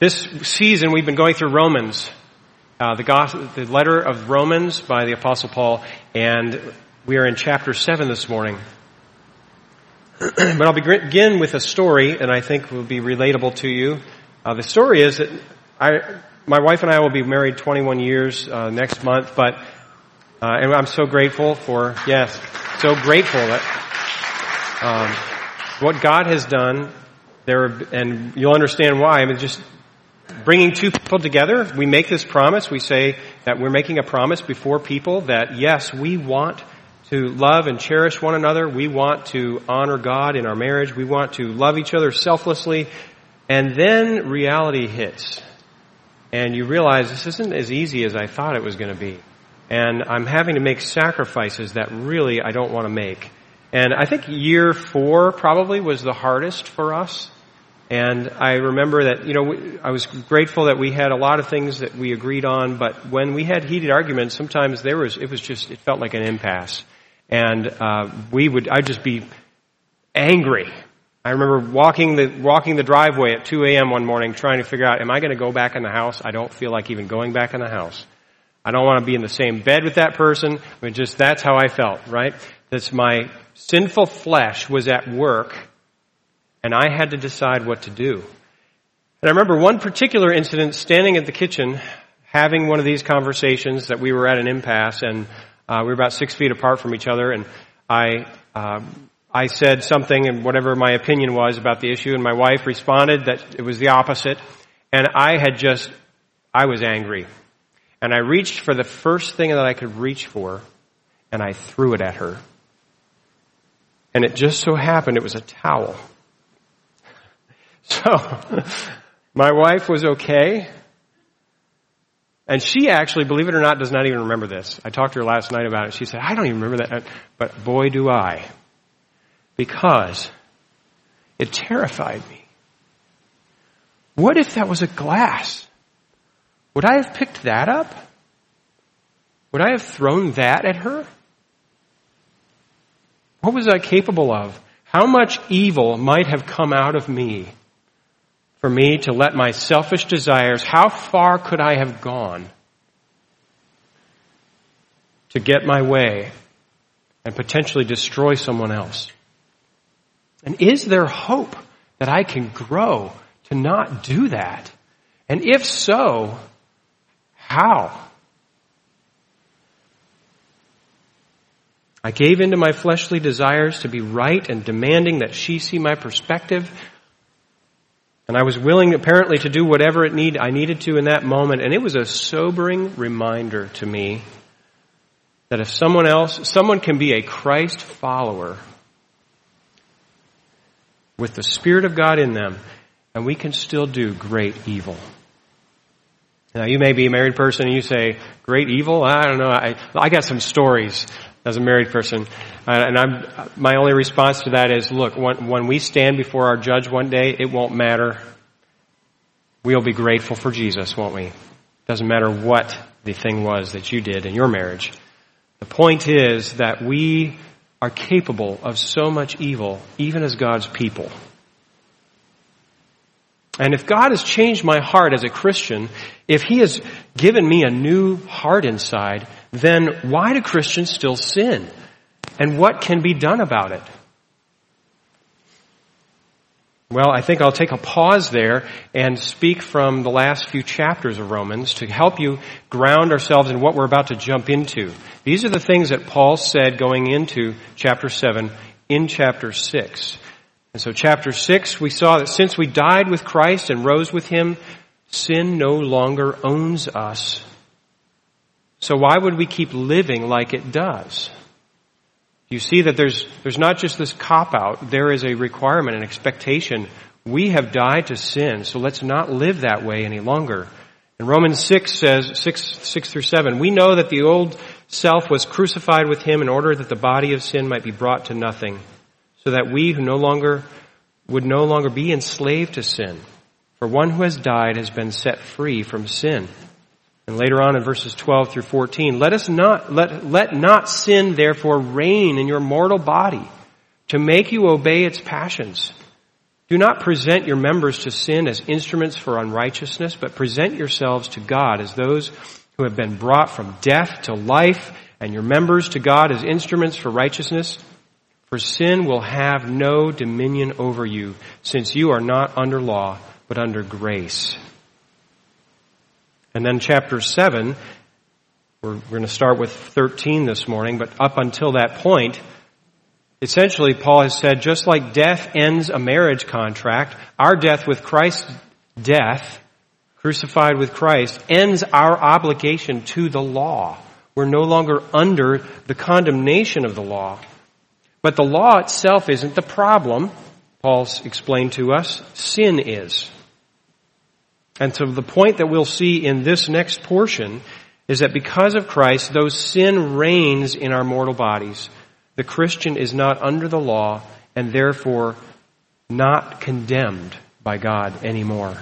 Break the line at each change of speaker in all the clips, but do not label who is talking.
This season we've been going through Romans, the letter of Romans by the Apostle Paul, and we are in chapter 7 this morning. But I'll begin with a story, and I think will be relatable to you. The story is that my wife and I will be married 21 years next month, and I'm so grateful that what God has done there, and you'll understand why. I mean, just bringing two people together, we make this promise. We say that we're making a promise before people that, yes, we want to love and cherish one another. We want to honor God in our marriage. We want to love each other selflessly. And then reality hits. And you realize this isn't as easy as I thought it was going to be. And I'm having to make sacrifices that really I don't want to make. And I think year 4 probably was the hardest for us. And I remember that, I was grateful that we had a lot of things that we agreed on, but when we had heated arguments, sometimes it felt like an impasse. And I'd just be angry. I remember walking the driveway at 2 a.m. one morning trying to figure out, am I going to go back in the house? I don't feel like even going back in the house. I don't want to be in the same bed with that person. I mean, that's how I felt, right? That's my sinful flesh was at work, and I had to decide what to do. And I remember one particular incident, standing at the kitchen, having one of these conversations that we were at an impasse, and we were about 6 feet apart from each other, and I said something, and whatever my opinion was about the issue, and my wife responded that it was the opposite, and I was angry. And I reached for the first thing that I could reach for, and I threw it at her. And it just so happened it was a towel. So, my wife was okay. And she actually, believe it or not, does not even remember this. I talked to her last night about it. She said, I don't even remember that. But boy, do I. Because it terrified me. What if that was a glass? Would I have picked that up? Would I have thrown that at her? What was I capable of? How much evil might have come out of me for me to let my selfish desires, how far could I have gone to get my way and potentially destroy someone else? And is there hope that I can grow to not do that? And if so, how? I gave into my fleshly desires to be right and demanding that she see my perspective. And I was willing, apparently, to do whatever I needed to in that moment. And it was a sobering reminder to me that if someone can be a Christ follower with the Spirit of God in them, and we can still do great evil. Now, you may be a married person and you say, great evil? I don't know. I got some stories as a married person. And my only response to that is, look, when we stand before our judge one day, it won't matter. We'll be grateful for Jesus, won't we? Doesn't matter what the thing was that you did in your marriage. The point is that we are capable of so much evil, even as God's people. And if God has changed my heart as a Christian, if He has given me a new heart inside, then why do Christians still sin? And what can be done about it? Well, I think I'll take a pause there and speak from the last few chapters of Romans to help you ground ourselves in what we're about to jump into. These are the things that Paul said going into chapter 7 in chapter 6. And so chapter 6, we saw that since we died with Christ and rose with Him, sin no longer owns us. So why would we keep living like it does? You see that there's not just this cop-out. There is a requirement, an expectation. We have died to sin, so let's not live that way any longer. And Romans 6 says, 6 through 7, we know that the old self was crucified with Him in order that the body of sin might be brought to nothing, so that we who would no longer be enslaved to sin. For one who has died has been set free from sin. And later on in verses 12 through 14, let not sin therefore reign in your mortal body to make you obey its passions. Do not present your members to sin as instruments for unrighteousness, but present yourselves to God as those who have been brought from death to life, and your members to God as instruments for righteousness. For sin will have no dominion over you, since you are not under law, but under grace. And then chapter 7, we're going to start with 13 this morning, but up until that point, essentially, Paul has said, just like death ends a marriage contract, our death with Christ's death, crucified with Christ, ends our obligation to the law. We're no longer under the condemnation of the law. But the law itself isn't the problem, Paul's explained to us. Sin is. And so the point that we'll see in this next portion is that because of Christ, though sin reigns in our mortal bodies, the Christian is not under the law and therefore not condemned by God anymore.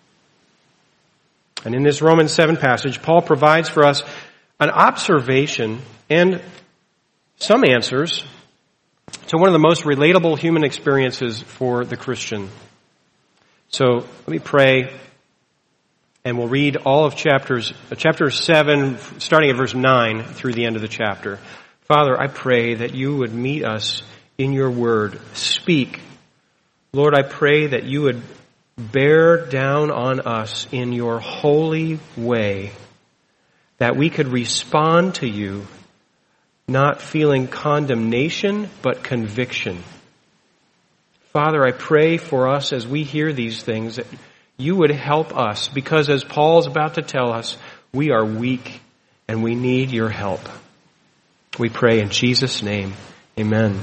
And in this Romans 7 passage, Paul provides for us an observation and some answers to one of the most relatable human experiences for the Christian. So let me pray, and we'll read all of chapter 7, starting at verse 9 through the end of the chapter. Father, I pray that you would meet us in your word. Speak. Lord, I pray that you would bear down on us in your holy way, that we could respond to you, not feeling condemnation, but conviction. Father, I pray for us as we hear these things, that you would help us, because as Paul's about to tell us, we are weak and we need your help. We pray in Jesus' name. Amen.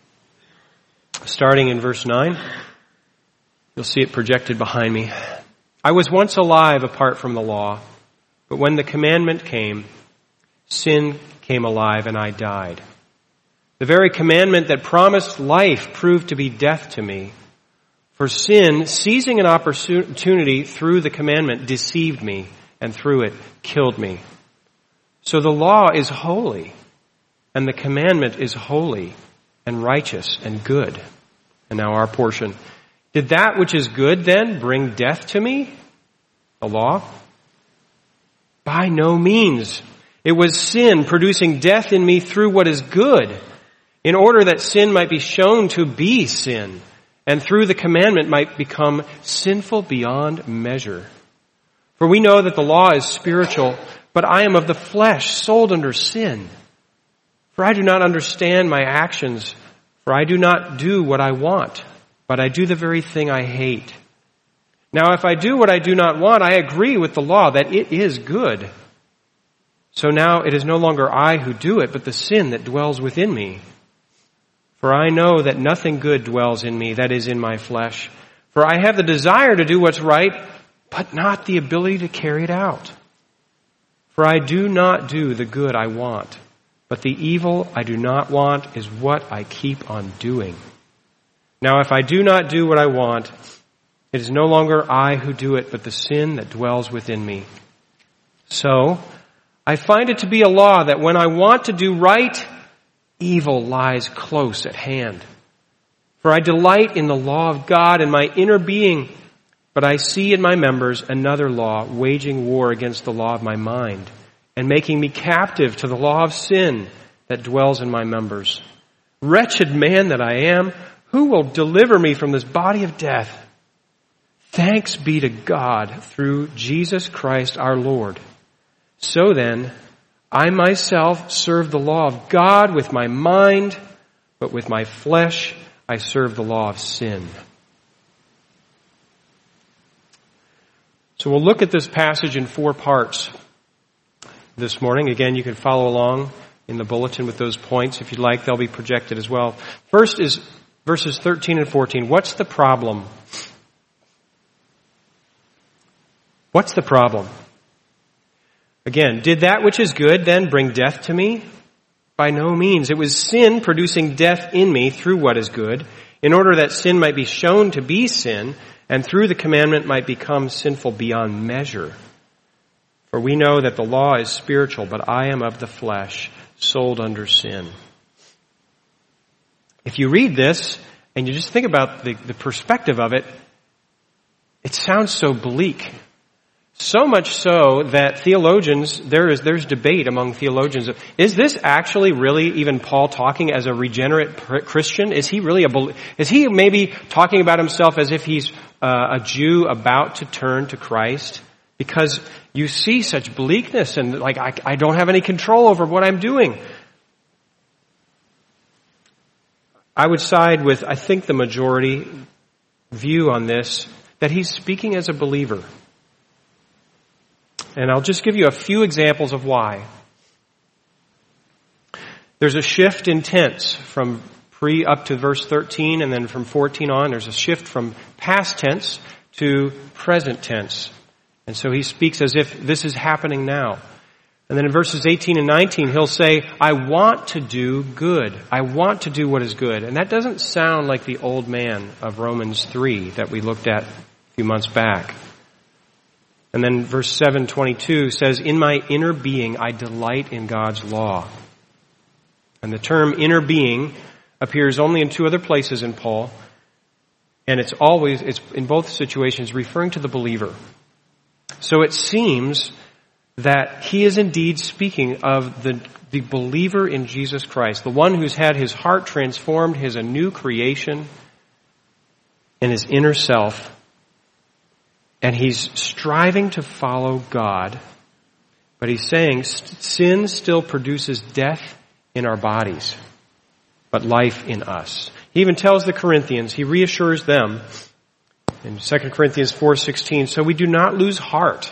Starting in verse 9, you'll see it projected behind me. I was once alive apart from the law, but when the commandment came, sin came alive and I died. The very commandment that promised life proved to be death to me. For sin, seizing an opportunity through the commandment, deceived me, and through it killed me. So the law is holy, and the commandment is holy and righteous and good. And now our portion. Did that which is good then bring death to me? The law? By no means. It was sin producing death in me through what is good, in order that sin might be shown to be sin, and through the commandment might become sinful beyond measure. For we know that the law is spiritual, but I am of the flesh, sold under sin. For I do not understand my actions, for I do not do what I want, but I do the very thing I hate. Now if I do what I do not want, I agree with the law that it is good. So now it is no longer I who do it, but the sin that dwells within me. For I know that nothing good dwells in me, that is in my flesh. For I have the desire to do what's right, but not the ability to carry it out. For I do not do the good I want, but the evil I do not want is what I keep on doing. Now if I do not do what I want, it is no longer I who do it, but the sin that dwells within me. So I find it to be a law that when I want to do right, evil lies close at hand. For I delight in the law of God in my inner being, but I see in my members another law waging war against the law of my mind and making me captive to the law of sin that dwells in my members. Wretched man that I am, who will deliver me from this body of death? Thanks be to God through Jesus Christ our Lord. So then, I myself serve the law of God with my mind, but with my flesh I serve the law of sin. So we'll look at this passage in 4 parts this morning. Again, you can follow along in the bulletin with those points. If you'd like, they'll be projected as well. First is verses 13 and 14. What's the problem? What's the problem? Again, did that which is good then bring death to me? By no means. It was sin producing death in me through what is good, in order that sin might be shown to be sin, and through the commandment might become sinful beyond measure. For we know that the law is spiritual, but I am of the flesh, sold under sin. If you read this And you just think about the perspective of it, it sounds so bleak. So much so that theologians, there's debate among theologians. Is this actually really even Paul talking as a regenerate Christian? Is he really is he maybe talking about himself as if he's a Jew about to turn to Christ? Because you see such bleakness and like, I don't have any control over what I'm doing. I would side with, I think, the majority view on this, that he's speaking as a believer. And I'll just give you a few examples of why. There's a shift in tense from up to verse 13, and then from 14 on, there's a shift from past tense to present tense. And so he speaks as if this is happening now. And then in verses 18 and 19, he'll say, I want to do good. I want to do what is good. And that doesn't sound like the old man of Romans 3 that we looked at a few months back. And then verse 7:22 says, in my inner being, I delight in God's law. And the term inner being appears only in two other places in Paul. And it's in both situations referring to the believer. So it seems that he is indeed speaking of the believer in Jesus Christ, the one who's had his heart transformed, his a new creation in his inner self. And he's striving to follow God, but he's saying sin still produces death in our bodies, but life in us. He even tells the Corinthians, he reassures them in 2 Corinthians 4:16, so we do not lose heart.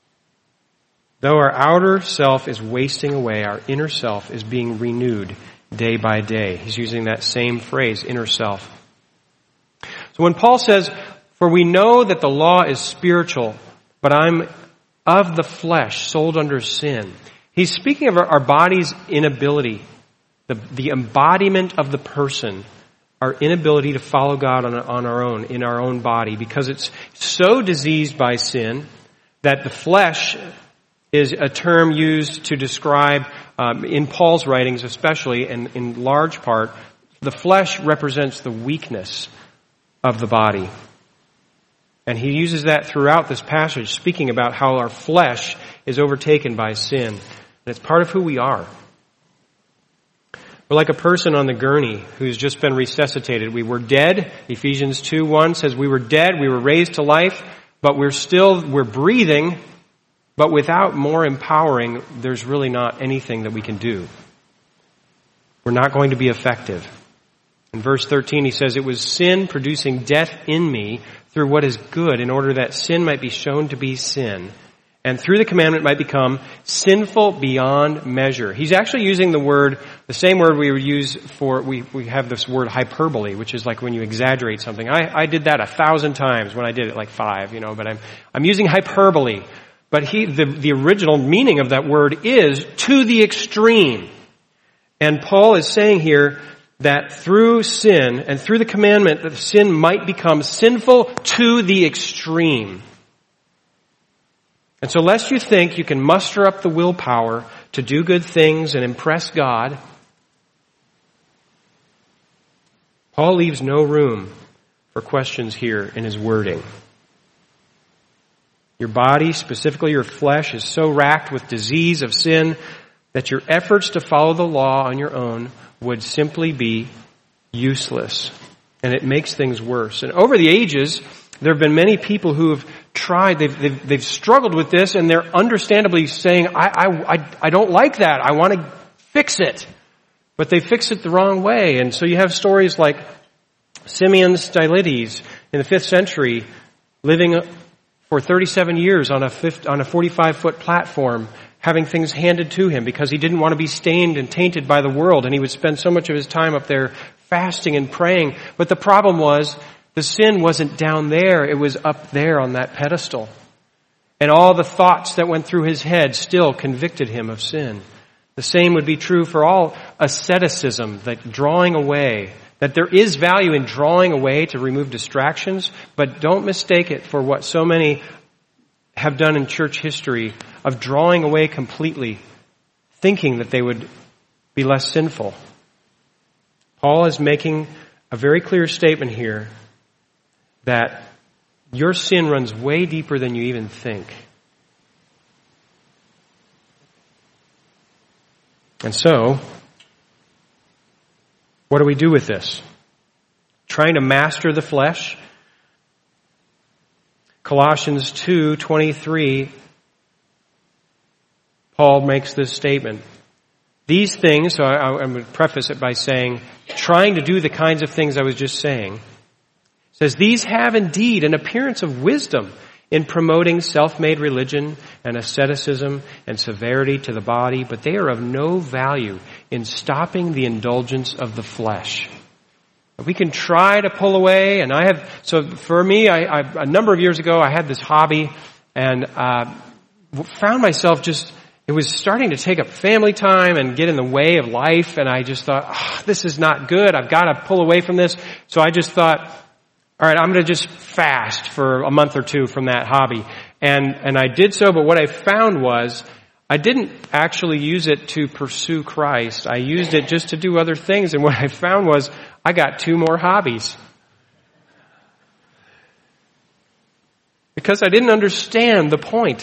Though our outer self is wasting away, our inner self is being renewed day by day. He's using that same phrase, inner self. So when Paul says, for we know that the law is spiritual, but I'm of the flesh, sold under sin. He's speaking of our body's inability, the embodiment of the person, our inability to follow God on our own, in our own body, because it's so diseased by sin that the flesh is a term used to describe, in Paul's writings especially, and in large part, the flesh represents the weakness of the body. And he uses that throughout this passage, speaking about how our flesh is overtaken by sin. And it's part of who we are. We're like a person on the gurney who's just been resuscitated. We were dead. Ephesians 2:1 says we were dead, we were raised to life, but we're breathing, but without more empowering, there's really not anything that we can do. We're not going to be effective. In verse 13 he says, it was sin producing death in me through what is good, in order that sin might be shown to be sin, and through the commandment might become sinful beyond measure. He's actually using the same word we would use we have this word hyperbole, which is like when you exaggerate something. I did that 1,000 times when I did it like 5, but I'm using hyperbole. But the original meaning of that word is to the extreme. And Paul is saying here that through sin and through the commandment that sin might become sinful to the extreme. And so lest you think you can muster up the willpower to do good things and impress God, Paul leaves no room for questions here in his wording. Your body, specifically your flesh, is so racked with disease of sin that your efforts to follow the law on your own would simply be useless. And it makes things worse. And over the ages, there have been many people who have tried, they've struggled with this, and they're understandably saying, I don't like that. I want to fix it. But they fix it the wrong way. And so you have stories like Simeon Stylites in the 5th century living for 37 years on a 45-foot platform, having things handed to him because he didn't want to be stained and tainted by the world, and he would spend so much of his time up there fasting and praying. But the problem was, the sin wasn't down there, it was up there on that pedestal. And all the thoughts that went through his head still convicted him of sin. The same would be true for all asceticism, that drawing away, that there is value in drawing away to remove distractions, but don't mistake it for what so many have done in church history of drawing away completely, thinking that they would be less sinful. Paul is making a very clear statement here that your sin runs way deeper than you even think. And so, what do we do with this? Trying to master the flesh? Colossians 2:23, Paul makes this statement. These things, so I'm going to preface it by saying, trying to do the kinds of things I was just saying, says, these have indeed an appearance of wisdom in promoting self-made religion and asceticism and severity to the body, but they are of no value in stopping the indulgence of the flesh. We can try to pull away, and so for me, a number of years ago, I had this hobby, and found myself it was starting to take up family time and get in the way of life, and I just thought, this is not good, I've got to pull away from this. So I just thought, all right, I'm going to just fast for a month or two from that hobby. And I did so, but what I found was, I didn't actually use it to pursue Christ. I used it just to do other things, and what I found was, I got 2 more hobbies. Because I didn't understand the point.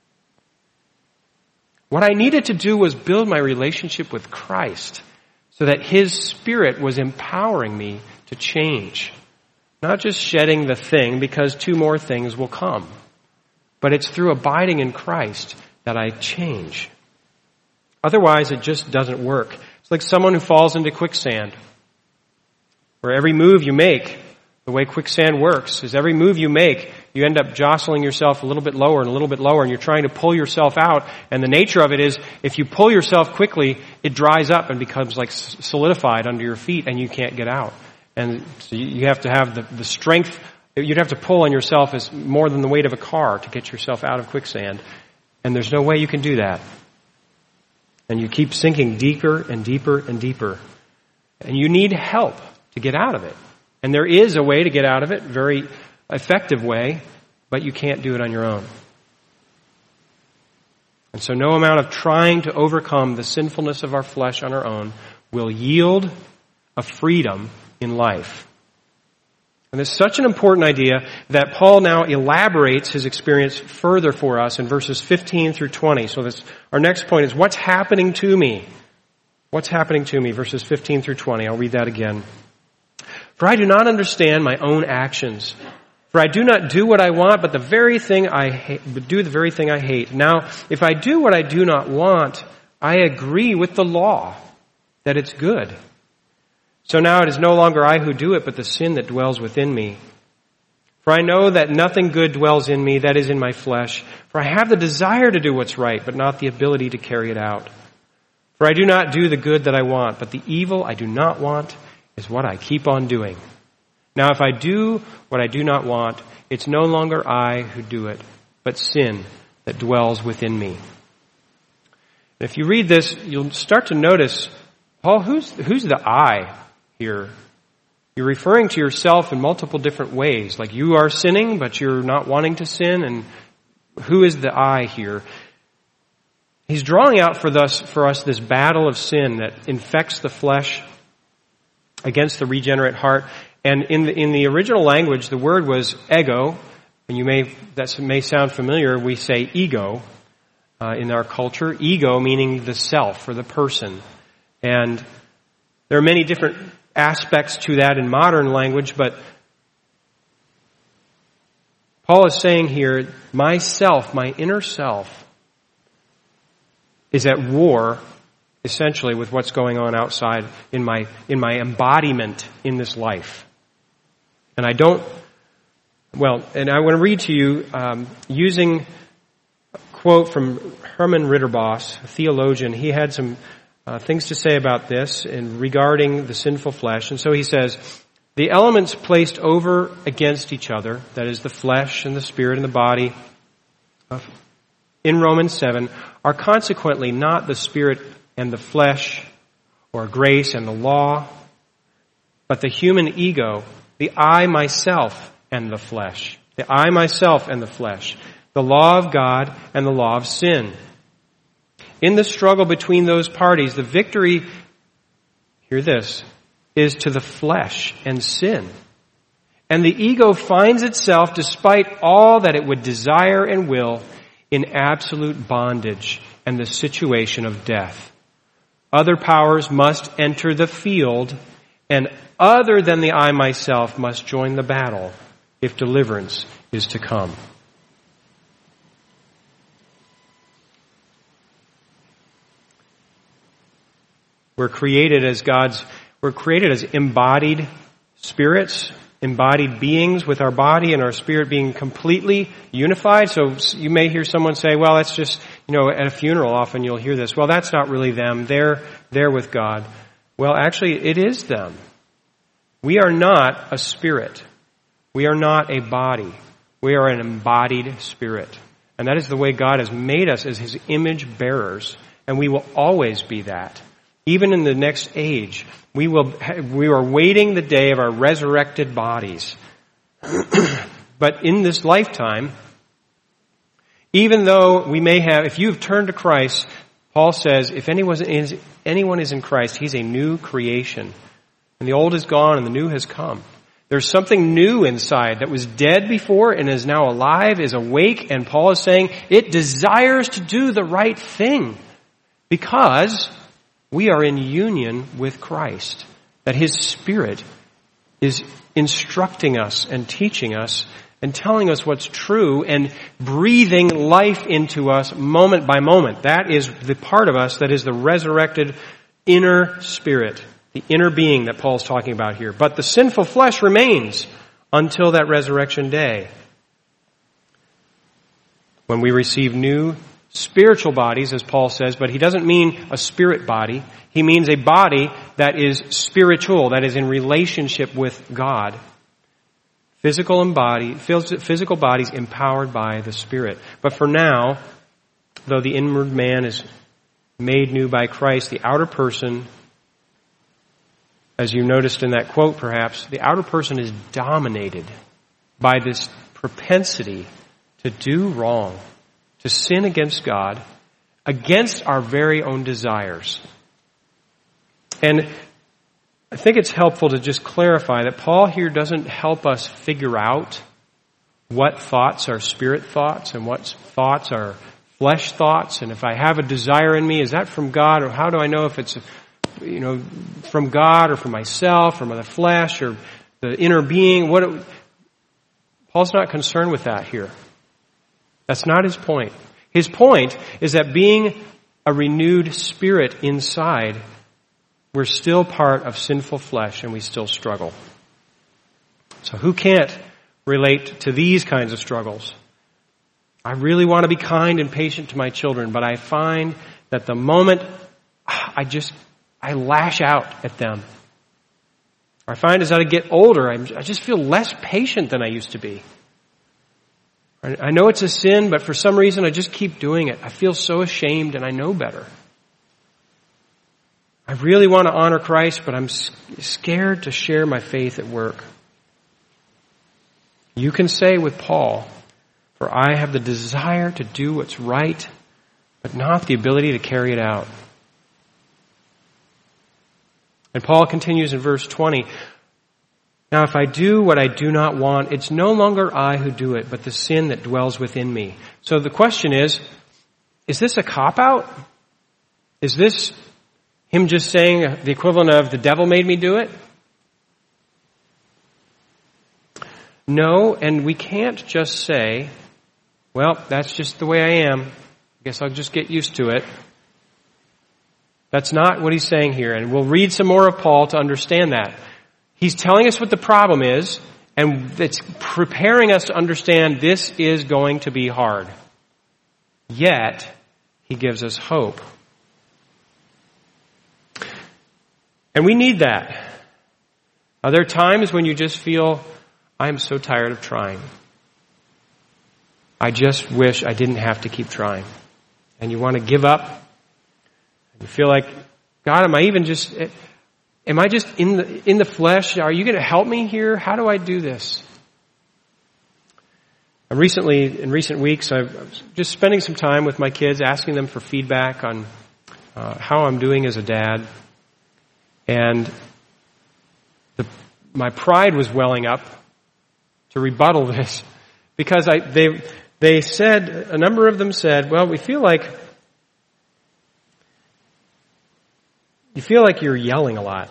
What I needed to do was build my relationship with Christ so that His Spirit was empowering me to change. Not just shedding the thing because 2 more things will come. But it's through abiding in Christ that I change. Otherwise, it just doesn't work. It's like someone who falls into quicksand. Where every move you make, the way quicksand works, is every move you make, you end up jostling yourself a little bit lower and a little bit lower, and you're trying to pull yourself out. And the nature of it is, if you pull yourself quickly, it dries up and becomes like solidified under your feet, and you can't get out. And so you have to have the strength. You'd have to pull on yourself as more than the weight of a car to get yourself out of quicksand. And there's no way you can do that. And you keep sinking deeper and deeper and deeper. And you need help to get out of it. And there is a way to get out of it, very effective way, but you can't do it on your own. And so no amount of trying to overcome the sinfulness of our flesh on our own will yield a freedom in life. And it's such an important idea that Paul now elaborates his experience further for us in verses 15 through 20. So our next point is, what's happening to me? What's happening to me? Verses 15 through 20. I'll read that again. For I do not understand my own actions. For I do not do what I want, but do the very thing I hate. Now, if I do what I do not want, I agree with the law that it's good. So now it is no longer I who do it, but the sin that dwells within me. For I know that nothing good dwells in me, that is in my flesh. For I have the desire to do what's right, but not the ability to carry it out. For I do not do the good that I want, but the evil I do not want is what I keep on doing. Now if I do what I do not want, it's no longer I who do it, but sin that dwells within me. And if you read this, you'll start to notice, Paul, who's the I here? You're referring to yourself in multiple different ways. Like you are sinning, but you're not wanting to sin. And who is the I here? He's drawing out for us this battle of sin that infects the flesh against the regenerate heart. And in the original language, the word was ego. And that may sound familiar. We say ego in our culture. Ego meaning the self or the person. And there are many different aspects to that in modern language, but Paul is saying here, myself, my inner self, is at war essentially with what's going on outside in my embodiment in this life. And I want to read to you using a quote from Herman Ridderbos, a theologian. He had some things to say about this and regarding the sinful flesh. And so he says, the elements placed over against each other, that is the flesh and the spirit and the body, in Romans 7, are consequently not the spirit and the flesh or grace and the law, but the human ego, the I, myself, and the flesh. The I, myself, and the flesh. The law of God and the law of sin. In the struggle between those parties, the victory, hear this, is to the flesh and sin. And the ego finds itself, despite all that it would desire and will, in absolute bondage and the situation of death. Other powers must enter the field, and other than the I myself must join the battle if deliverance is to come. We're created as embodied spirits, embodied beings with our body and our spirit being completely unified. So you may hear someone say, well, that's just, at a funeral often you'll hear this. Well, that's not really them. They're with God. Well, actually, it is them. We are not a spirit. We are not a body. We are an embodied spirit. And that is the way God has made us as His image bearers. And we will always be that. Even in the next age, we are waiting the day of our resurrected bodies. But in this lifetime, even though we may have, if you have turned to Christ, Paul says, if anyone is in Christ, he's a new creation. And the old is gone and the new has come. There's something new inside that was dead before and is now alive, is awake, and Paul is saying it desires to do the right thing because we are in union with Christ, that His Spirit is instructing us and teaching us and telling us what's true and breathing life into us moment by moment. That is the part of us that is the resurrected inner spirit, the inner being that Paul's talking about here. But the sinful flesh remains until that resurrection day, when we receive new spiritual bodies, as Paul says, but he doesn't mean a spirit body. He means a body that is spiritual, that is in relationship with God. Physical bodies empowered by the Spirit. But for now, though the inward man is made new by Christ, the outer person, as you noticed in that quote perhaps, the outer person is dominated by this propensity to do wrong, to sin against God, against our very own desires. And I think it's helpful to just clarify that Paul here doesn't help us figure out what thoughts are spirit thoughts and what thoughts are flesh thoughts. And if I have a desire in me, is that from God? Or how do I know if it's, from God or from myself or from the flesh or the inner being? Paul's not concerned with that here. That's not his point. His point is that being a renewed spirit inside, we're still part of sinful flesh and we still struggle. So who can't relate to these kinds of struggles? I really want to be kind and patient to my children, but I find that the moment I lash out at them, I find as I get older, I just feel less patient than I used to be. I know it's a sin, but for some reason I just keep doing it. I feel so ashamed and I know better. I really want to honor Christ, but I'm scared to share my faith at work. You can say with Paul, for I have the desire to do what's right, but not the ability to carry it out. And Paul continues in verse 20, now if I do what I do not want, it's no longer I who do it, but the sin that dwells within me. So the question is this a cop-out? Is this him just saying the equivalent of the devil made me do it? No, and we can't just say, well, that's just the way I am. I guess I'll just get used to it. That's not what he's saying here, and we'll read some more of Paul to understand that. He's telling us what the problem is, and it's preparing us to understand this is going to be hard. Yet, he gives us hope. And we need that. There are times when you just feel, I'm so tired of trying. I just wish I didn't have to keep trying. And you want to give up. And you feel like, God, am I just in the flesh? Are you going to help me here? How do I do this? And in recent weeks, I was just spending some time with my kids, asking them for feedback on how I'm doing as a dad. And my pride was welling up to rebuttal this, because they said, a number of them said, well, we feel like you're yelling a lot.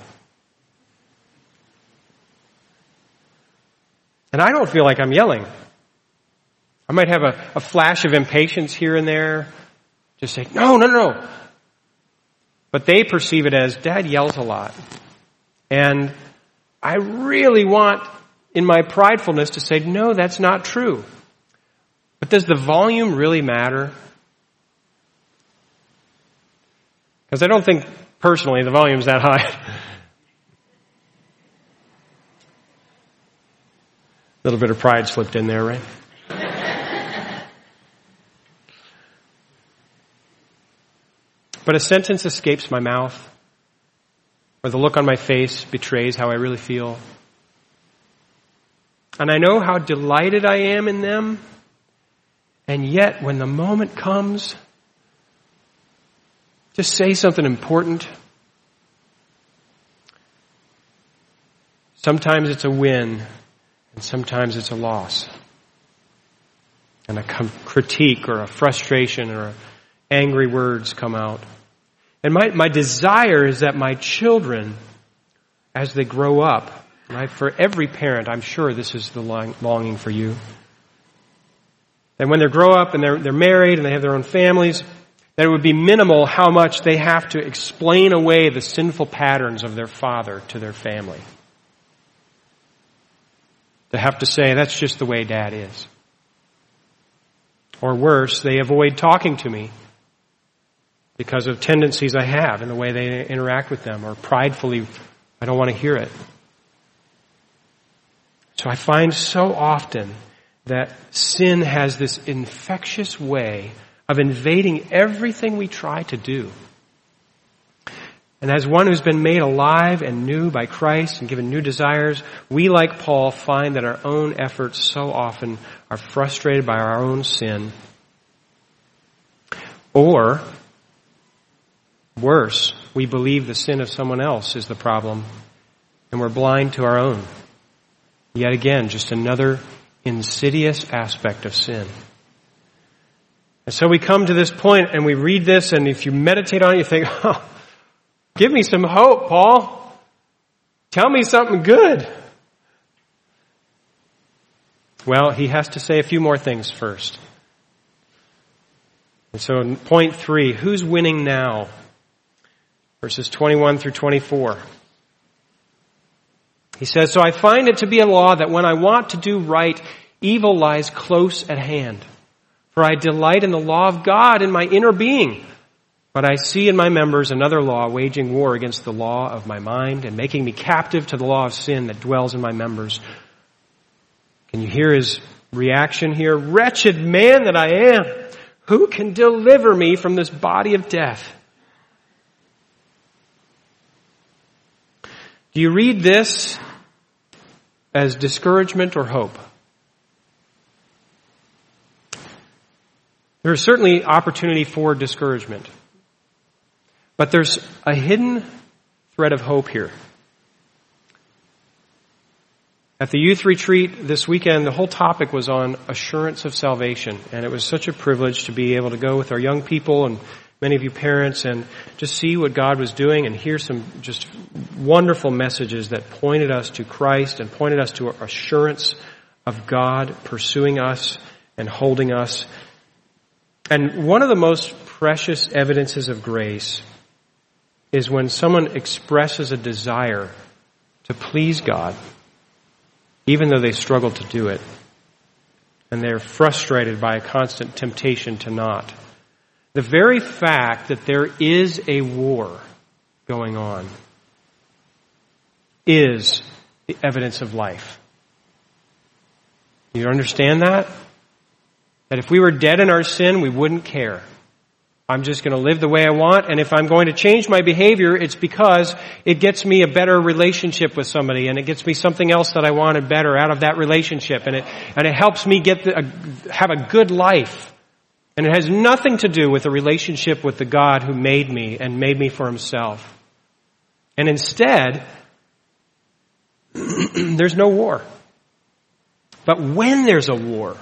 And I don't feel like I'm yelling. I might have a flash of impatience here and there, just say, no. But they perceive it as, Dad yells a lot. And I really want, in my pridefulness, to say, no, that's not true. But does the volume really matter? Because I don't think, personally, the volume's that high. A little bit of pride slipped in there, right? But a sentence escapes my mouth, or the look on my face betrays how I really feel. And I know how delighted I am in them, and yet when the moment comes to say something important, sometimes it's a win, and sometimes it's a loss. And a critique or a frustration or angry words come out. And my desire is that my children, as they grow up, right, for every parent, I'm sure this is the longing for you, that when they grow up and they're married and they have their own families, that it would be minimal how much they have to explain away the sinful patterns of their father to their family. To have to say, that's just the way Dad is. Or worse, they avoid talking to me because of tendencies I have in the way they interact with them, or pridefully, I don't want to hear it. So I find so often that sin has this infectious way of invading everything we try to do. And as one who's been made alive and new by Christ and given new desires, we, like Paul, find that our own efforts so often are frustrated by our own sin. Or, worse, we believe the sin of someone else is the problem, and we're blind to our own. Yet again, just another insidious aspect of sin. And so we come to this point and we read this, and if you meditate on it, you think, oh, give me some hope, Paul. Tell me something good. Well, he has to say a few more things first. And so in point 3, who's winning now? Verses 21 through 24. He says, so I find it to be a law that when I want to do right, evil lies close at hand. For I delight in the law of God in my inner being. But I see in my members another law waging war against the law of my mind and making me captive to the law of sin that dwells in my members. Can you hear his reaction here? Wretched man that I am, who can deliver me from this body of death? Do you read this as discouragement or hope? There is certainly opportunity for discouragement. But there's a hidden thread of hope here. At the youth retreat this weekend, the whole topic was on assurance of salvation. And it was such a privilege to be able to go with our young people and many of you parents and just see what God was doing and hear some just wonderful messages that pointed us to Christ and pointed us to assurance of God pursuing us and holding us. And one of the most precious evidences of grace is when someone expresses a desire to please God, even though they struggle to do it, and they're frustrated by a constant temptation to not. The very fact that there is a war going on is the evidence of life. You understand that? That if we were dead in our sin, we wouldn't care. I'm just going to live the way I want, and if I'm going to change my behavior, it's because it gets me a better relationship with somebody, and it gets me something else that I wanted better out of that relationship, and it helps me have a good life. And it has nothing to do with a relationship with the God who made me and made me for himself. And instead, there's no war. But when there's a war,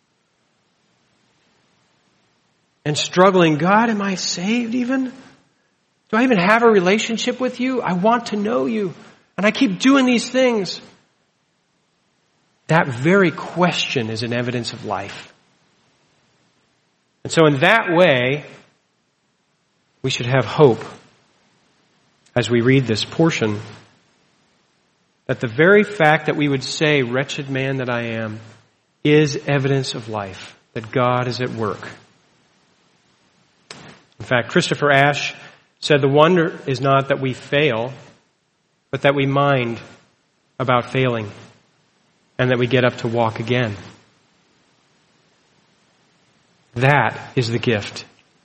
and struggling, God, am I saved even? Do I even have a relationship with you? I want to know you. And I keep doing these things. That very question is an evidence of life. And so in that way, we should have hope as we read this portion, that the very fact that we would say, wretched man that I am, is evidence of life, that God is at work. In fact, Christopher Ashe said the wonder is not that we fail, but that we mind about failing and that we get up to walk again. That is the gift.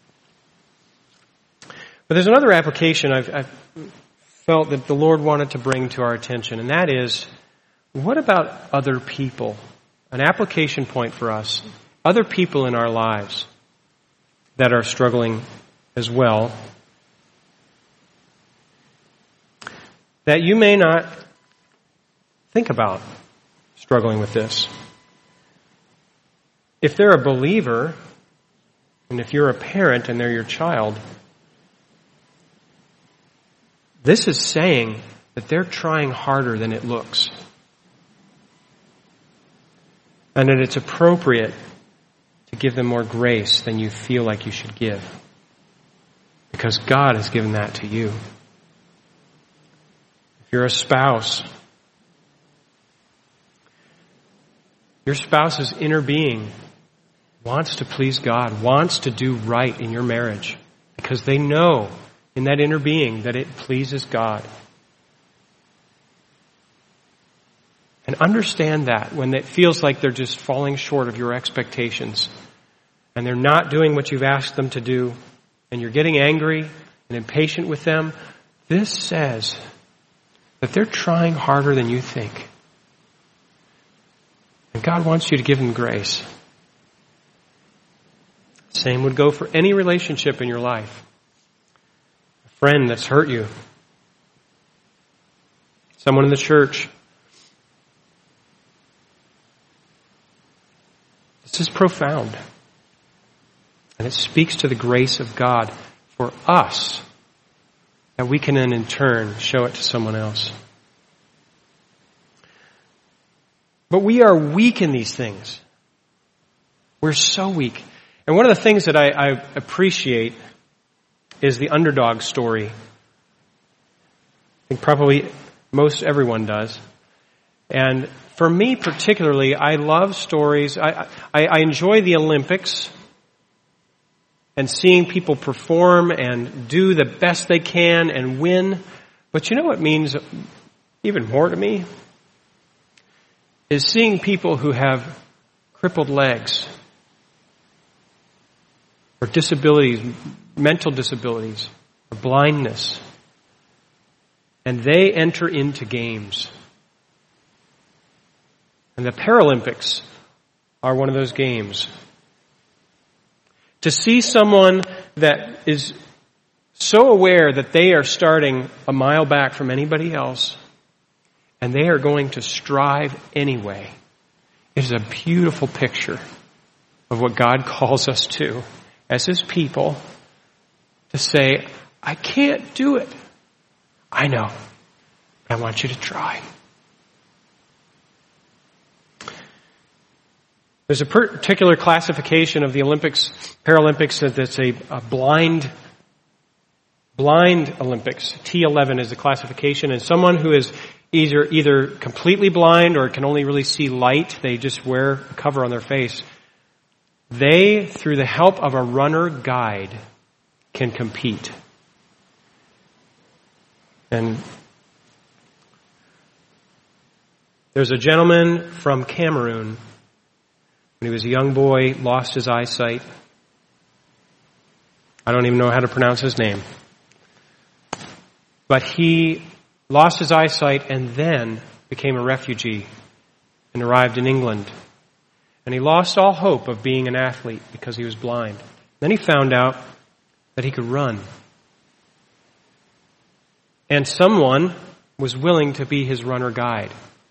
But there's another application I've felt that the Lord wanted to bring to our attention, and that is, what about other people? An application point for us. Other people in our lives that are struggling as well, that you may not think about struggling with this. If they're a believer, and if you're a parent and they're your child, this is saying that they're trying harder than it looks. And that it's appropriate to give them more grace than you feel like you should give. Because God has given that to you. If you're a spouse, your spouse's inner being wants to please God, wants to do right in your marriage, because they know in that inner being that it pleases God. And understand that when it feels like they're just falling short of your expectations and they're not doing what you've asked them to do, and you're getting angry and impatient with them, this says that they're trying harder than you think. And God wants you to give them grace. Same would go for any relationship in your life. A friend that's hurt you. Someone in the church. This is profound. And it speaks to the grace of God for us, that we can then in turn show it to someone else. But we are weak in these things. We're so weak. And one of the things that I appreciate is the underdog story. I think probably most everyone does. And for me particularly, I love stories. I enjoy the Olympics and seeing people perform and do the best they can and win. But you know what means even more to me? Is seeing people who have crippled legs or disabilities, mental disabilities, or blindness, and they enter into games. And the Paralympics are one of those games. To see someone that is so aware that they are starting a mile back from anybody else, and they are going to strive anyway, is a beautiful picture of what God calls us to as His people, to say, I can't do it. I know, but I want you to try. There's a particular classification of the Olympics, Paralympics, that's a blind Olympics. T11 is the classification, and someone who is either completely blind or can only really see light, they just wear a cover on their face. They, through the help of a runner guide, can compete. And there's a gentleman from Cameroon. When he was a young boy, lost his eyesight. I don't even know how to pronounce his name. But he lost his eyesight and then became a refugee and arrived in England. And he lost all hope of being an athlete because he was blind. Then he found out that he could run. And someone was willing to be his runner guide.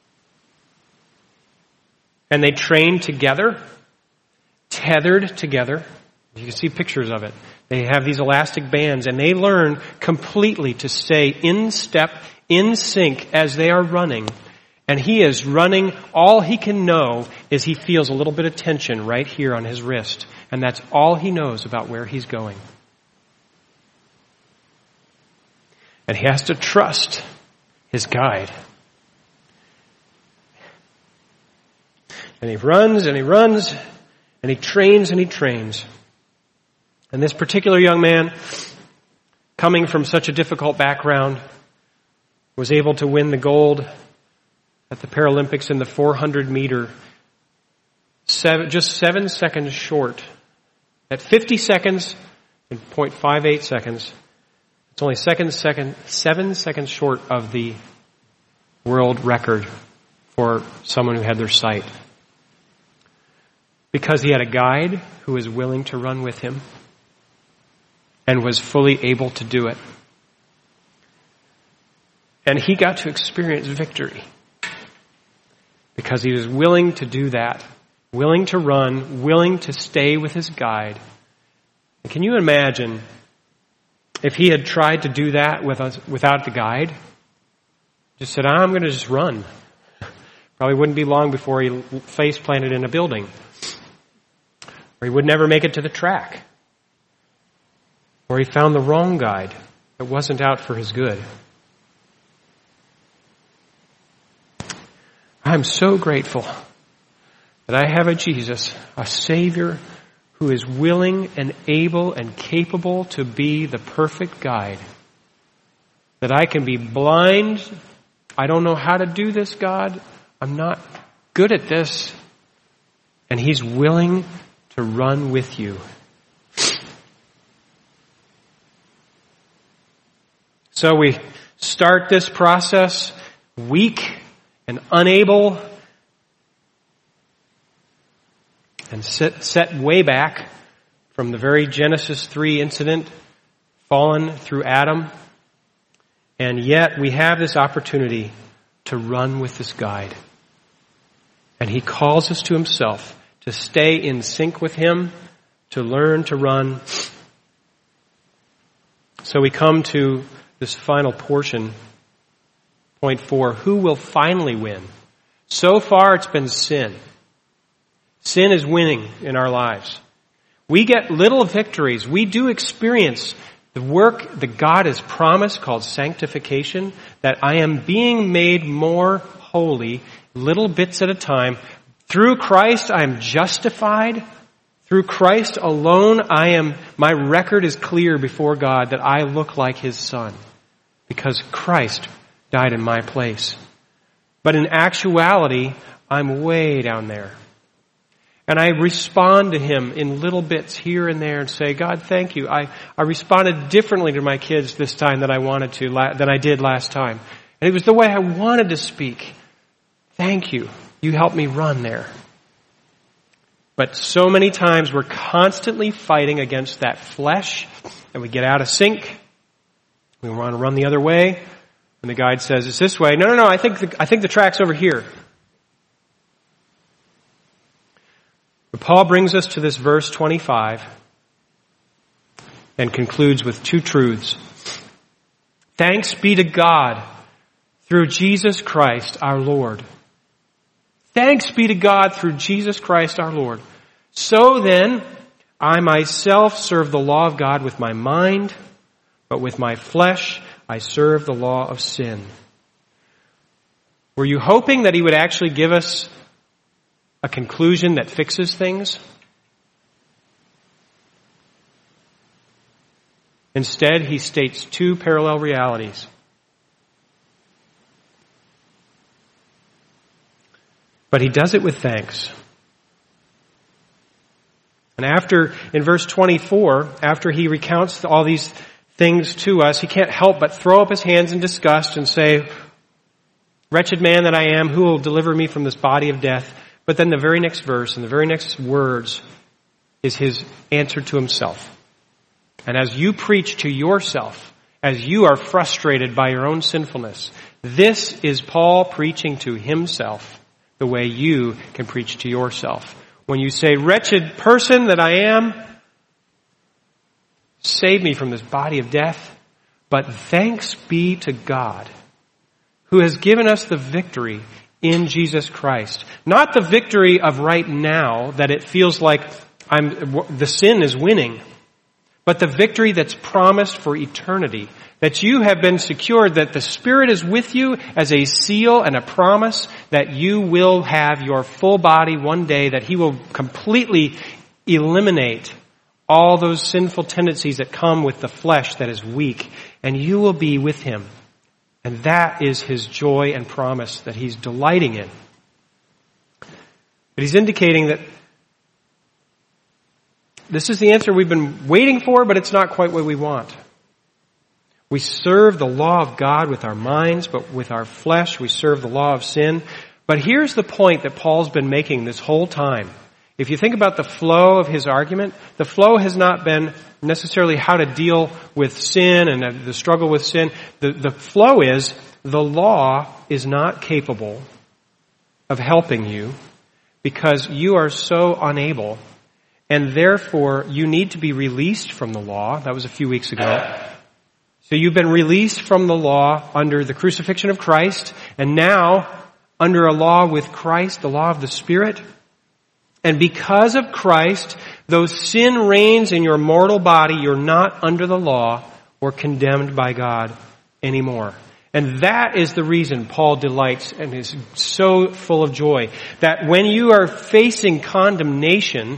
And they trained together, tethered together. You can see pictures of it. They have these elastic bands, and they learn completely to stay in step, in sync as they are running. And he is running. All he can know is he feels a little bit of tension right here on his wrist. And that's all he knows about where he's going. And he has to trust his guide. And he runs and he runs and he trains and he trains. And this particular young man, coming from such a difficult background, was able to win the gold at the Paralympics in the 400 meter, just 7 seconds short. At 50 seconds and 0.58 seconds, it's only 7 seconds short of the world record for someone who had their sight. Because he had a guide who was willing to run with him and was fully able to do it. And he got to experience victory because he was willing to do that, willing to run, willing to stay with his guide. And can you imagine if he had tried to do that without the guide? Just said, I'm going to just run. Probably wouldn't be long before he face planted in a building. Or he would never make it to the track. Or he found the wrong guide that wasn't out for his good. I'm so grateful that I have a Jesus, a Savior, who is willing and able and capable to be the perfect guide. That I can be blind. I don't know how to do this, God. I'm not good at this. And He's willing to run with you. So we start this process weak and unable and set way back from the very Genesis 3 incident, fallen through Adam. And yet we have this opportunity to run with this guide. And He calls us to Himself to stay in sync with Him, to learn to run. So we come to this final portion, point 4. Who will finally win? So far it's been sin. Sin is winning in our lives. We get little victories. We do experience the work that God has promised called sanctification, that I am being made more holy, little bits at a time. Through Christ I am justified. Through Christ alone my record is clear before God that I look like His Son, because Christ died in my place. But in actuality, I'm way down there. And I respond to Him in little bits here and there and say, God, thank you. I responded differently to my kids this time than I did last time. And it was the way I wanted to speak. Thank you. You helped me run there. But so many times we're constantly fighting against that flesh, and we get out of sync. We want to run the other way, and the guide says, it's this way. No, I think the track's over here. But Paul brings us to this verse 25 and concludes with two truths. Thanks be to God through Jesus Christ our Lord. Thanks be to God through Jesus Christ our Lord. So then, I myself serve the law of God with my mind, but with my flesh I serve the law of sin. Were you hoping that He would actually give us a conclusion that fixes things? Instead, He states two parallel realities. But He does it with thanks. And in verse 24, after He recounts all these things to us, He can't help but throw up His hands in disgust and say, wretched man that I am, who will deliver me from this body of death? But then the very next verse and the very next words is His answer to Himself. And as you preach to yourself, as you are frustrated by your own sinfulness, This is Paul preaching to himself the way you can preach to yourself. When you say, wretched person that I am, save me from this body of death, but thanks be to God who has given us the victory in Jesus Christ. Not the victory of right now that it feels like the sin is winning, but the victory that's promised for eternity. That you have been secured, that the Spirit is with you as a seal and a promise that you will have your full body one day, that He will completely eliminate all those sinful tendencies that come with the flesh that is weak, and you will be with Him. And that is His joy and promise that He's delighting in. But He's indicating that this is the answer we've been waiting for, but it's not quite what we want. We serve the law of God with our minds, but with our flesh we serve the law of sin. But here's the point that Paul's been making this whole time. If you think about the flow of his argument, the flow has not been necessarily how to deal with sin and the struggle with sin. The flow is the law is not capable of helping you because you are so unable, and therefore you need to be released from the law. That was a few weeks ago. So you've been released from the law under the crucifixion of Christ, and now under a law with Christ, the law of the Spirit. And because of Christ, though sin reigns in your mortal body, you're not under the law or condemned by God anymore. And that is the reason Paul delights and is so full of joy. That when you are facing condemnation,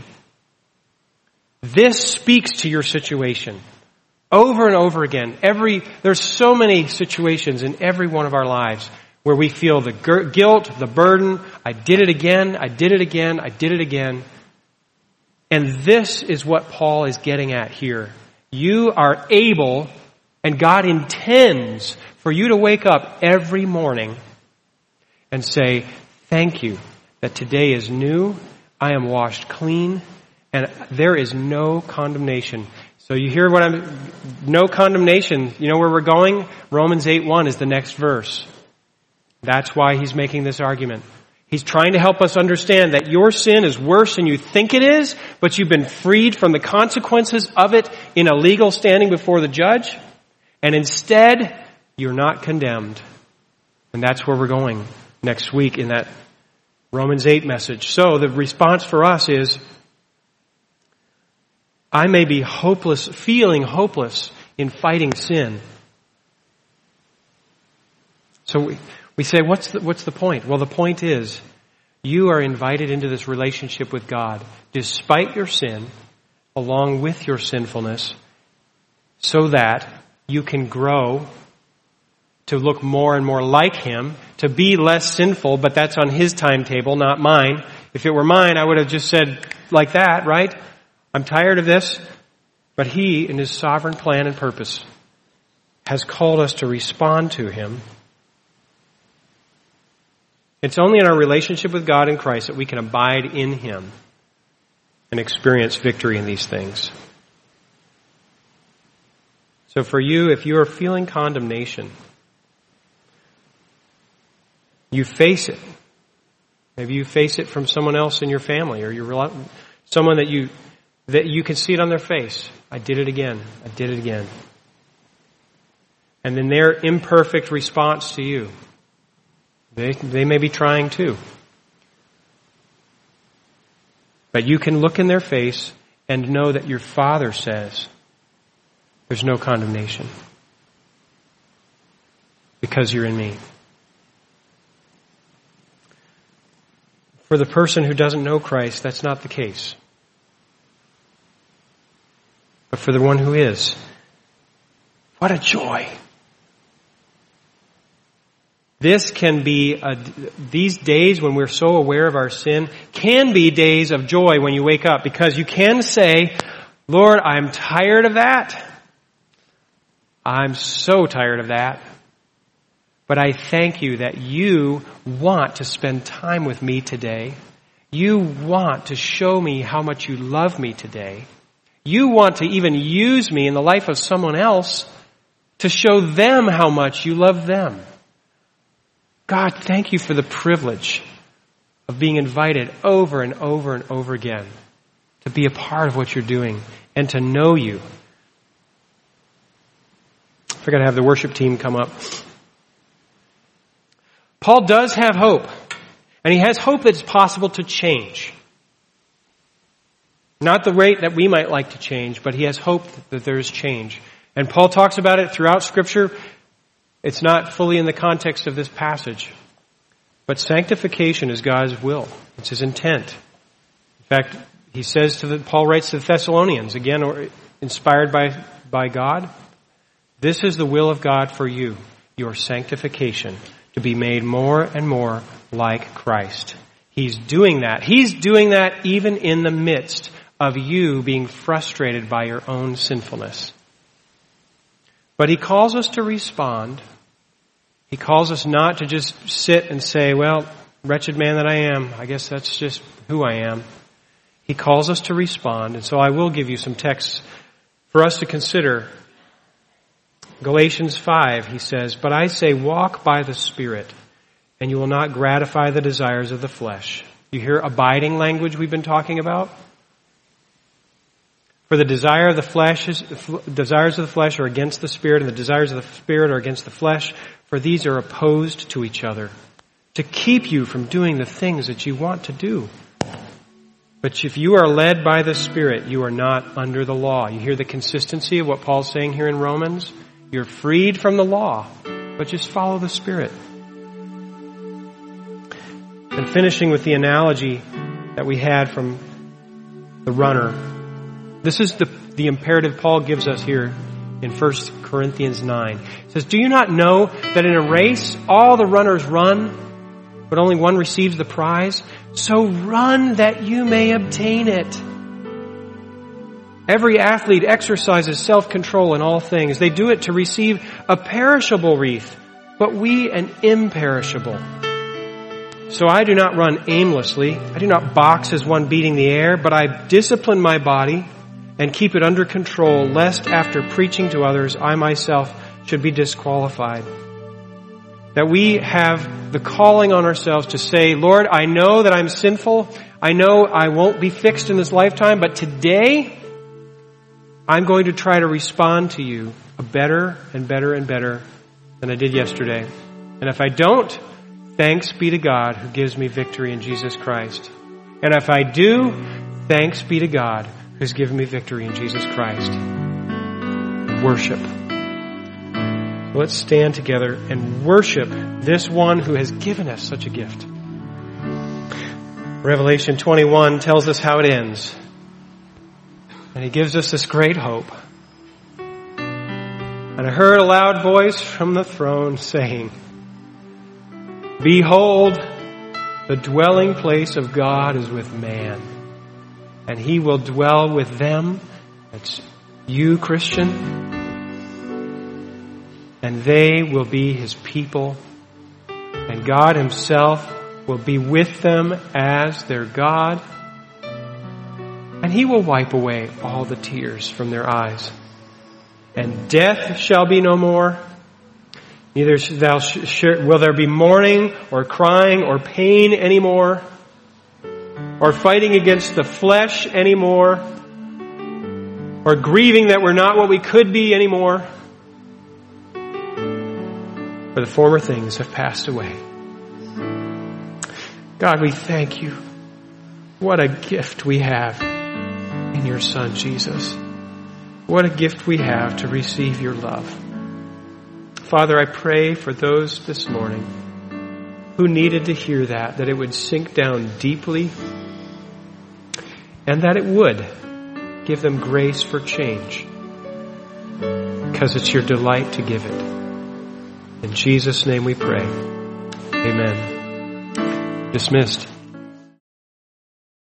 this speaks to your situation. Over and over again. There's so many situations in every one of our lives where we feel the guilt, the burden. I did it again. I did it again. I did it again. And this is what Paul is getting at here. You are able, and God intends for you to wake up every morning and say, thank you that today is new. I am washed clean, and there is no condemnation. So you hear no condemnation. You know where we're going? Romans 8:1 is the next verse. That's why he's making this argument. He's trying to help us understand that your sin is worse than you think it is, but you've been freed from the consequences of it in a legal standing before the judge. And instead, you're not condemned. And that's where we're going next week in that Romans 8 message. So the response for us is, I may be hopeless, feeling hopeless in fighting sin. So we say, what's the point? Well, the point is, you are invited into this relationship with God, despite your sin, along with your sinfulness, so that you can grow to look more and more like Him, to be less sinful, but that's on His timetable, not mine. If it were mine, I would have just said like that, right? I'm tired of this, but He, in His sovereign plan and purpose, has called us to respond to Him. It's only in our relationship with God in Christ that we can abide in Him and experience victory in these things. So for you, if you are feeling condemnation, you face it. Maybe you face it from someone else in your family, or someone that you can see it on their face. I did it again. I did it again. And then their imperfect response to you. They may be trying too. But you can look in their face and know that your Father says there's no condemnation because you're in me. For the person who doesn't know Christ, that's not the case. But for the one who is, what a joy. This can be, these days when we're so aware of our sin, can be days of joy when you wake up, because you can say, Lord, I'm tired of that. I'm so tired of that. But I thank you that you want to spend time with me today. You want to show me how much you love me today. You want to even use me in the life of someone else to show them how much you love them. God, thank you for the privilege of being invited over and over and over again to be a part of what you're doing and to know you. We're going to have the worship team come up. Paul does have hope, and he has hope that it's possible to change. Not the rate that we might like to change, but he has hope that there is change. And Paul talks about it throughout Scripture. It's not fully in the context of this passage. But sanctification is God's will. It's his intent. In fact, he says Paul writes to the Thessalonians, again, inspired by God, this is the will of God for you, your sanctification, to be made more and more like Christ. He's doing that. He's doing that even in the midst of you being frustrated by your own sinfulness. But he calls us to respond. He calls us not to just sit and say, well, wretched man that I am, I guess that's just who I am. He calls us to respond. And so I will give you some texts for us to consider. Galatians 5, he says, but I say walk by the Spirit, and you will not gratify the desires of the flesh. You hear abiding language we've been talking about? For the desires of the flesh are against the Spirit, and the desires of the Spirit are against the flesh, for these are opposed to each other, to keep you from doing the things that you want to do. But if you are led by the Spirit, you are not under the law. You hear the consistency of what Paul's saying here in Romans? You're freed from the law, but just follow the Spirit. And finishing with the analogy that we had from the runner. This is the imperative Paul gives us here in 1 Corinthians 9. He says, do you not know that in a race all the runners run, but only one receives the prize? So run that you may obtain it. Every athlete exercises self-control in all things. They do it to receive a perishable wreath, but we an imperishable. So I do not run aimlessly. I do not box as one beating the air, but I discipline my body and keep it under control, lest after preaching to others, I myself should be disqualified. That we have the calling on ourselves to say, Lord, I know that I'm sinful. I know I won't be fixed in this lifetime, but today I'm going to try to respond to you better and better and better than I did yesterday. And if I don't, thanks be to God who gives me victory in Jesus Christ. And if I do, thanks be to God who's given me victory in Jesus Christ. Worship. Let's stand together and worship this one who has given us such a gift. Revelation 21 tells us how it ends. And he gives us this great hope. And I heard a loud voice from the throne saying, behold, the dwelling place of God is with man. And he will dwell with them. That's you, Christian. And they will be his people. And God himself will be with them as their God. And he will wipe away all the tears from their eyes. And death shall be no more. Neither will there be mourning or crying or pain anymore, or fighting against the flesh anymore, or grieving that we're not what we could be anymore. For the former things have passed away. God, we thank you. What a gift we have in your Son, Jesus. What a gift we have to receive your love. Father, I pray for those this morning who needed to hear that it would sink down deeply, and that it would give them grace for change, because it's your delight to give it. In Jesus' name we pray. Amen. Dismissed.